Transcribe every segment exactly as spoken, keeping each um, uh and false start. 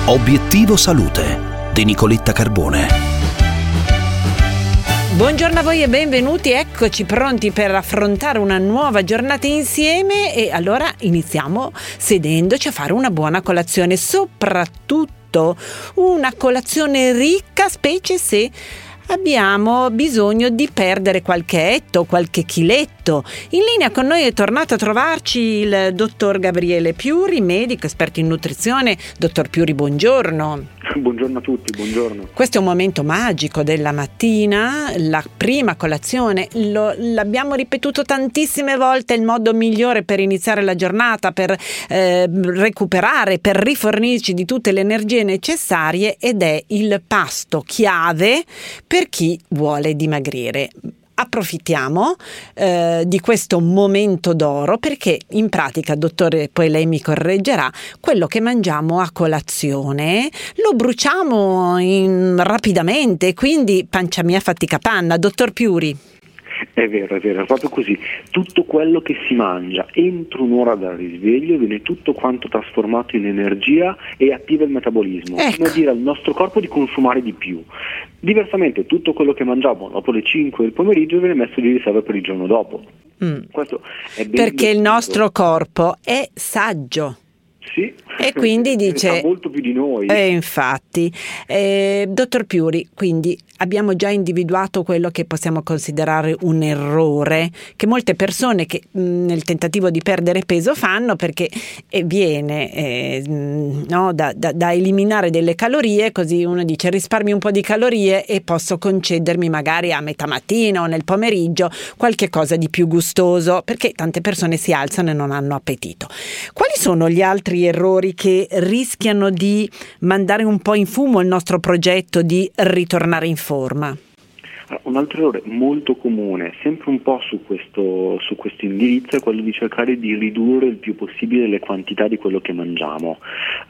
Obiettivo Salute di Nicoletta Carbone. Buongiorno a voi e benvenuti, eccoci pronti per affrontare una nuova giornata insieme e allora iniziamo sedendoci a fare una buona colazione, soprattutto una colazione ricca, specie se abbiamo bisogno di perdere qualche etto, qualche chiletto. In linea con noi è tornato a trovarci il dottor Gabriele Piuri, medico, esperto in nutrizione. Dottor Piuri, buongiorno. Buongiorno a tutti, buongiorno. Questo è un momento magico della mattina, la prima colazione, lo, l'abbiamo ripetuto tantissime volte, è il modo migliore per iniziare la giornata, per eh, recuperare, per rifornirci di tutte le energie necessarie ed è il pasto chiave per chi vuole dimagrire. Approfittiamo eh, di questo momento d'oro perché in pratica, dottore, poi lei mi correggerà, quello che mangiamo a colazione lo bruciamo in, rapidamente, quindi pancia mia fatica panna. Dottor Piuri. È vero, è vero, è proprio così. Tutto quello che si mangia entro un'ora dal risveglio viene tutto quanto trasformato in energia e attiva il metabolismo, ecco. Come dire al nostro corpo di consumare di più. Diversamente tutto quello che mangiamo dopo le cinque del pomeriggio viene messo di riserva per il giorno dopo. Mm. Questo è ben Perché detto. il nostro corpo è saggio. Sì, e quindi dice sa molto più di noi. E infatti, eh, dottor Piuri, quindi abbiamo già individuato quello che possiamo considerare un errore che molte persone che mh, nel tentativo di perdere peso fanno perché eh, viene eh, mh, no, da, da, da eliminare delle calorie, così uno dice risparmio un po' di calorie e posso concedermi magari a metà mattina o nel pomeriggio qualche cosa di più gustoso, perché tante persone si alzano e non hanno appetito. Quali sono gli altri errori che rischiano di mandare un po' in fumo il nostro progetto di ritornare in forma? Un altro errore molto comune, sempre un po' su questo, su questo indirizzo, è quello di cercare di ridurre il più possibile le quantità di quello che mangiamo.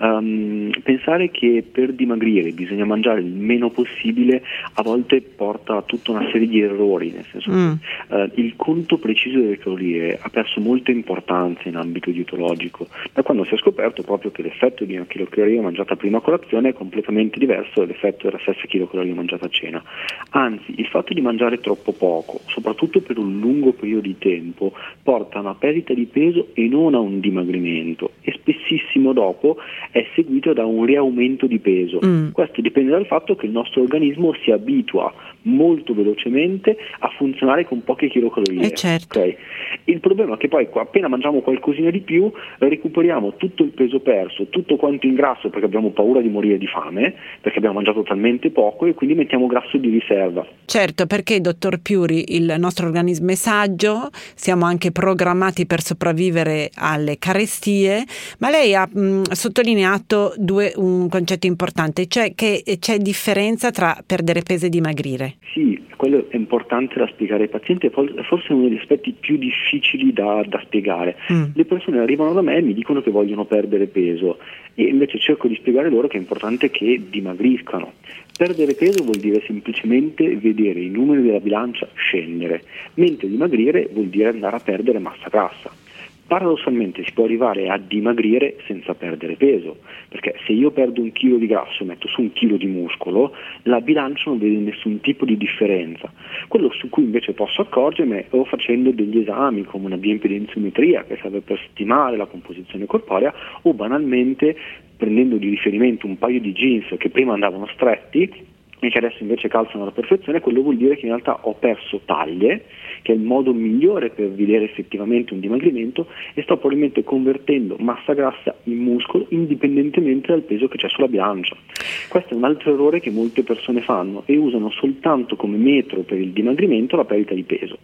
Um, pensare che per dimagrire bisogna mangiare il meno possibile a volte porta a tutta una serie di errori, nel senso mm. che uh, il conto preciso delle calorie ha perso molta importanza in ambito dietologico, da quando si è scoperto proprio che l'effetto di una chilocaloria mangiata prima a colazione è completamente diverso dall'effetto della stessa chilocaloria mangiata a cena. Anzi, il fatto di mangiare troppo poco, soprattutto per un lungo periodo di tempo, porta a una perdita di peso e non a un dimagrimento e spessissimo dopo è seguito da un riaumento di peso. Mm. Questo dipende dal fatto che il nostro organismo si abitua molto velocemente a funzionare con poche chilocalorie. Eh certo. Okay? Il problema è che poi appena mangiamo qualcosina di più recuperiamo tutto il peso perso, tutto quanto in grasso perché abbiamo paura di morire di fame, perché abbiamo mangiato talmente poco e quindi mettiamo grasso di riserva. Certo, perché dottor Piuri il nostro organismo è saggio, siamo anche programmati per sopravvivere alle carestie, ma lei ha mh, sottolineato due, un concetto importante, cioè che c'è differenza tra perdere peso e dimagrire. Sì, quello è importante da spiegare ai pazienti, è forse uno degli aspetti più difficili da, da spiegare. Mm. Le persone arrivano da me e mi dicono che vogliono perdere peso e invece cerco di spiegare loro che è importante che dimagriscano. Perdere peso vuol dire semplicemente vedere i numeri della bilancia scendere, mentre dimagrire vuol dire andare a perdere massa grassa. Paradossalmente si può arrivare a dimagrire senza perdere peso, perché se io perdo un chilo di grasso e metto su un chilo di muscolo, la bilancia non vede nessun tipo di differenza. Quello su cui invece posso accorgermi è o facendo degli esami come una bioimpedenzometria che serve per stimare la composizione corporea, o banalmente prendendo di riferimento un paio di jeans che prima andavano stretti e che adesso invece calzano alla perfezione. Quello vuol dire che in realtà ho perso taglie, che è il modo migliore per vedere effettivamente un dimagrimento, e sto probabilmente convertendo massa grassa in muscolo indipendentemente dal peso che c'è sulla bilancia. Questo è un altro errore che molte persone fanno e usano soltanto come metro per il dimagrimento la perdita di peso.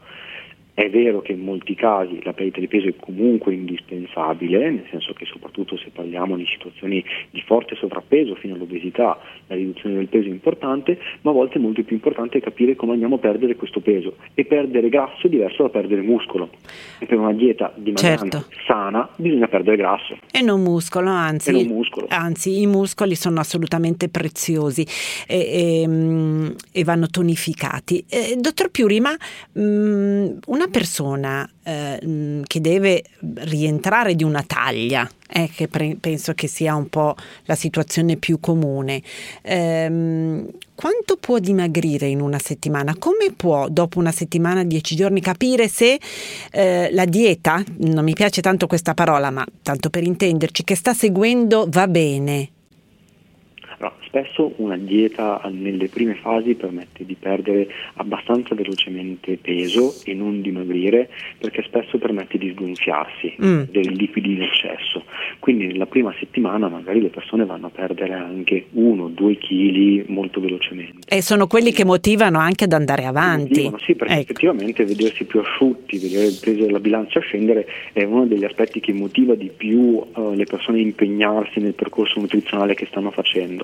È vero che in molti casi la perdita di peso è comunque indispensabile, nel senso che soprattutto se parliamo di situazioni di forte sovrappeso fino all'obesità, la riduzione del peso è importante, ma a volte è molto più importante capire come andiamo a perdere questo peso. E perdere grasso è diverso da perdere muscolo. E per una dieta dimagrante certo. sana bisogna perdere grasso. E non muscolo, anzi, e non muscolo. anzi i muscoli sono assolutamente preziosi e, e, e vanno tonificati. Eh, dottor Piuri, ma mh, una una persona eh, che deve rientrare di una taglia, eh, che pre- penso che sia un po' la situazione più comune, ehm, quanto può dimagrire in una settimana? Come può dopo una settimana, dieci giorni, capire se eh, la dieta, non mi piace tanto questa parola, ma tanto per intenderci, che sta seguendo va bene? Allora, spesso una dieta nelle prime fasi permette di perdere abbastanza velocemente peso e non dimagrire, perché spesso permette di sgonfiarsi mm. dei liquidi in eccesso. Quindi nella prima settimana magari le persone vanno a perdere anche uno due chili molto velocemente. E sono quelli che motivano anche ad andare avanti. Motivano, sì, perché ecco. effettivamente vedersi più asciutti, vedere il peso della bilancia scendere è uno degli aspetti che motiva di più uh, le persone a impegnarsi nel percorso nutrizionale che stanno facendo.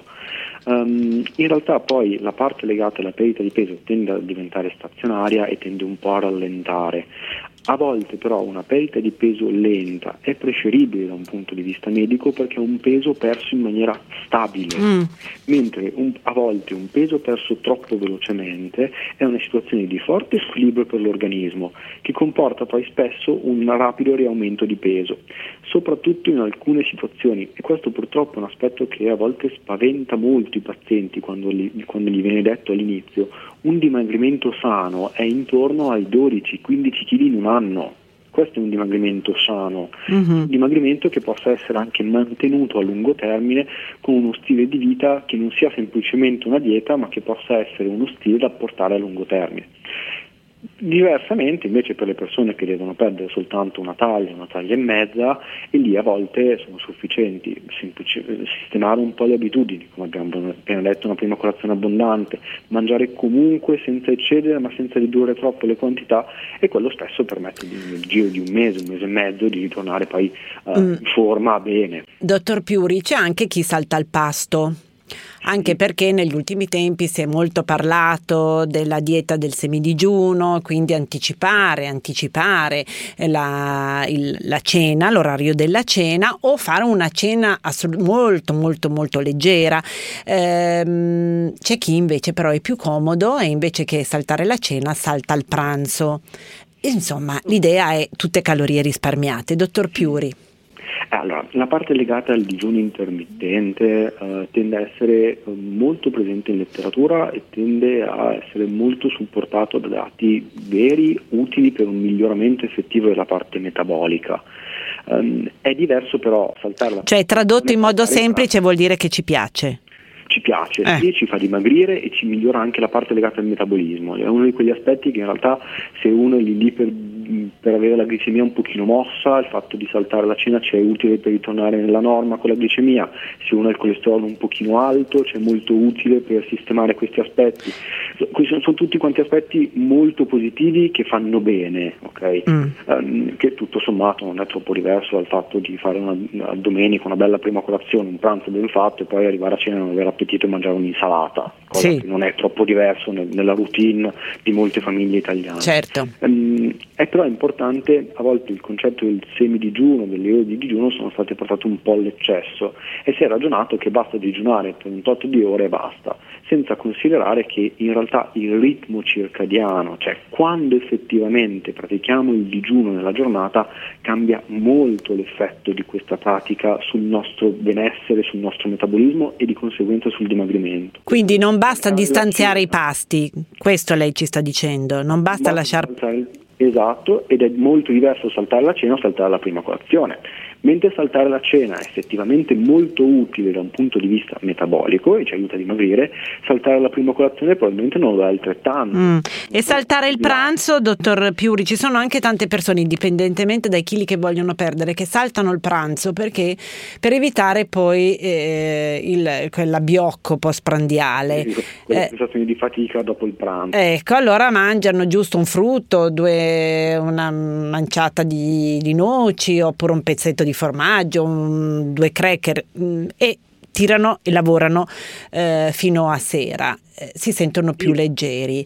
Um, in realtà poi la parte legata alla perdita di peso tende a diventare stazionaria e tende un po' a rallentare. A volte però una perdita di peso lenta è preferibile da un punto di vista medico, perché è un peso perso in maniera stabile, mm. mentre un, a volte un peso perso troppo velocemente è una situazione di forte squilibrio per l'organismo, che comporta poi spesso un rapido riaumento di peso, soprattutto in alcune situazioni, e questo purtroppo è un aspetto che a volte spaventa molto i pazienti quando gli, quando gli viene detto all'inizio. Un dimagrimento sano è intorno ai dodici quindici chili in un anno. Questo è un dimagrimento sano, mm-hmm. un dimagrimento che possa essere anche mantenuto a lungo termine con uno stile di vita che non sia semplicemente una dieta, ma che possa essere uno stile da portare a lungo termine. Diversamente invece per le persone che devono perdere soltanto una taglia, una taglia e mezza, e lì a volte sono sufficienti semplici, sistemare un po' le abitudini, come abbiamo appena detto, una prima colazione abbondante, mangiare comunque senza eccedere ma senza ridurre troppo le quantità, e quello spesso permette di, nel giro di un mese, un mese e mezzo, di ritornare poi uh, mm. in forma bene. Dottor Piuri, c'è anche chi salta il pasto. Anche perché negli ultimi tempi si è molto parlato della dieta del semidigiuno, quindi anticipare, anticipare la, il, la cena, l'orario della cena, o fare una cena assolut- molto molto molto leggera. Ehm, c'è chi invece però è più comodo e invece che saltare la cena salta il pranzo. Insomma, l'idea è tutte calorie risparmiate. Dottor Piuri. Allora, la parte legata al digiuno intermittente eh, tende a essere eh, molto presente in letteratura e tende a essere molto supportato da dati veri, utili per un miglioramento effettivo della parte metabolica. Um, è diverso però saltare la... Cioè, tradotto in modo semplice vuol dire che ci piace. Ci piace, eh. sì, ci fa dimagrire e ci migliora anche la parte legata al metabolismo. È uno di quegli aspetti che in realtà, se uno è lì lì per, per avere la glicemia un pochino mossa, il fatto di saltare la cena ci è utile per ritornare nella norma con la glicemia. Se uno ha il colesterolo un pochino alto, c'è molto utile per sistemare questi aspetti. Questi sono, sono tutti quanti aspetti molto positivi che fanno bene, ok? Mm. Um, che tutto sommato non è troppo diverso dal fatto di fare una, una domenica una bella prima colazione, un pranzo ben fatto, e poi arrivare a cena e non avere appetito e mangiare un'insalata, cosa sì. che non è troppo diverso nel, nella routine di molte famiglie italiane. Certo. Um, è però importante, a volte il concetto del semidigiuno, delle ore di digiuno sono state portate un po' all'eccesso, e si è ragionato che basta digiunare per un tot di ore e basta, senza considerare che in realtà il ritmo circadiano, cioè quando effettivamente pratichiamo il digiuno nella giornata, cambia molto l'effetto di questa pratica sul nostro benessere, sul nostro metabolismo e di conseguenza sul dimagrimento. Quindi non basta distanziare i pasti, questo lei ci sta dicendo, non basta lasciare... Esatto, ed è molto diverso saltare la cena o saltare la prima colazione. Mentre saltare la cena è effettivamente molto utile da un punto di vista metabolico e ci aiuta a dimagrire, saltare la prima colazione probabilmente non lo è altrettanto. Mm. E saltare il pranzo, dottor Piuri, ci sono anche tante persone, indipendentemente dai chili che vogliono perdere, che saltano il pranzo perché per evitare poi eh, il, quell'abbiocco postprandiale. Sì, quelle eh, sensazioni di fatica dopo il pranzo. Ecco, allora mangiano giusto un frutto, due, una manciata di, di noci, oppure un pezzetto di di formaggio, un, due cracker mh, e tirano e lavorano eh, fino a sera, eh, si sentono più leggeri.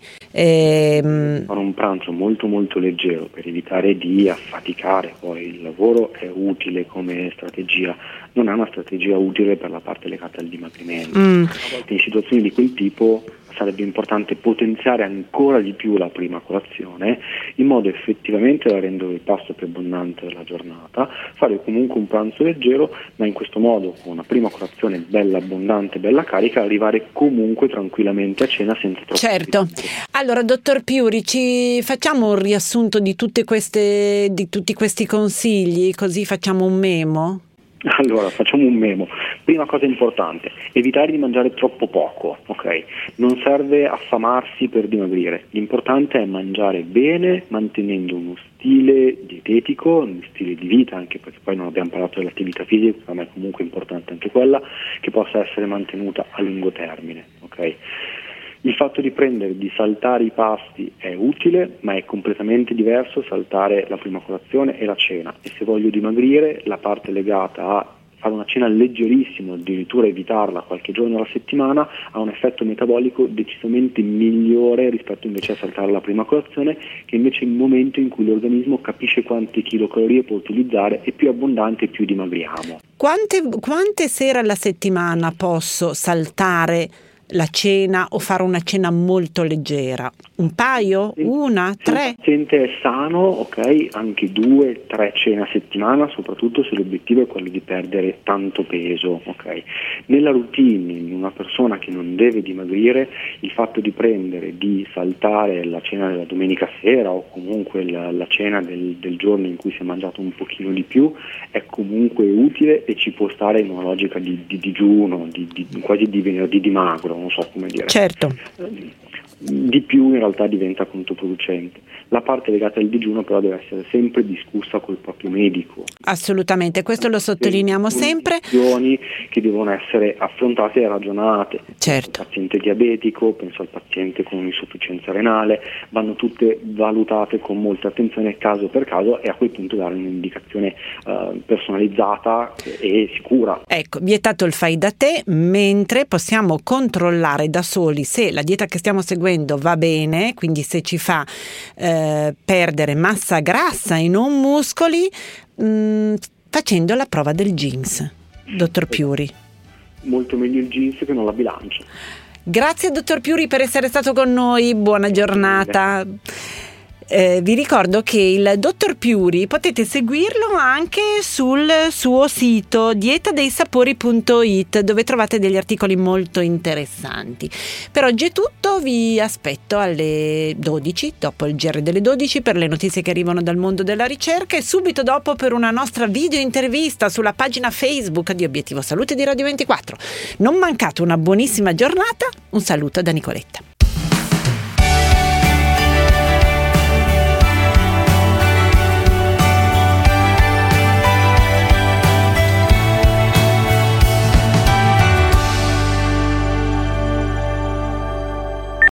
Ehm... Fare un pranzo molto molto leggero per evitare di affaticare, poi il lavoro è utile come strategia, non è una strategia utile per la parte legata al dimagrimento. Mm. A volte in situazioni di quel tipo sarebbe importante potenziare ancora di più la prima colazione, in modo effettivamente da rendere il pasto più abbondante della giornata, fare comunque un pranzo leggero, ma in questo modo con una prima colazione bella abbondante, bella carica, arrivare comunque tranquillamente a cena senza troppo. Certo. Allora, dottor Piuri, ci facciamo un riassunto di tutte queste, di tutti questi consigli, così facciamo un memo? Allora, facciamo un memo. Prima cosa importante, evitare di mangiare troppo poco, ok? Non serve affamarsi per dimagrire, l'importante è mangiare bene mantenendo uno stile dietetico, uno stile di vita, anche perché poi non abbiamo parlato dell'attività fisica, ma è comunque importante anche quella, che possa essere mantenuta a lungo termine, ok? Il fatto di prendere, di saltare i pasti è utile, ma è completamente diverso saltare la prima colazione e la cena. E se voglio dimagrire, la parte legata a fare una cena leggerissima, addirittura evitarla qualche giorno alla settimana, ha un effetto metabolico decisamente migliore rispetto invece a saltare la prima colazione, che invece è il momento in cui l'organismo capisce quante chilocalorie può utilizzare e più abbondante più dimagriamo. Quante, quante sere alla settimana posso saltare la cena o fare una cena molto leggera? Un paio? Una? Se tre? il paziente è sano, ok, anche due, tre cene a settimana, soprattutto se l'obiettivo è quello di perdere tanto peso, ok. Nella routine in una persona che non deve dimagrire, il fatto di prendere, di saltare la cena della domenica sera o comunque la, la cena del, del giorno in cui si è mangiato un pochino di più è comunque utile e ci può stare in una logica di, di digiuno, di, di, quasi di venerdì di magro, non so come dire. Certo. Di più in realtà diventa controproducente. La parte legata al digiuno però deve essere sempre discussa col proprio medico. Assolutamente, questo lo sottolineiamo sempre. Questioni che devono essere affrontate e ragionate. Certo. Il paziente diabetico, penso al paziente con un'insufficienza renale, vanno tutte valutate con molta attenzione caso per caso e a quel punto dare un'indicazione uh, personalizzata e sicura. Ecco, vietato il fai da te, mentre possiamo controllare da soli se la dieta che stiamo seguendo va bene, quindi se ci fa eh, perdere massa grassa e non muscoli, mh, facendo la prova del G I N S. Dottor Piuri. Molto meglio il G I N S che non la bilancia. Grazie dottor Piuri per essere stato con noi, buona giornata. Eh, vi ricordo che il dottor Piuri potete seguirlo anche sul suo sito dieta dei sapori punto it, dove trovate degli articoli molto interessanti. Per oggi è tutto, vi aspetto alle dodici, dopo il G R delle dodici, per le notizie che arrivano dal mondo della ricerca e subito dopo per una nostra video intervista sulla pagina Facebook di Obiettivo Salute di Radio ventiquattro. Non mancate una buonissima giornata, un saluto da Nicoletta.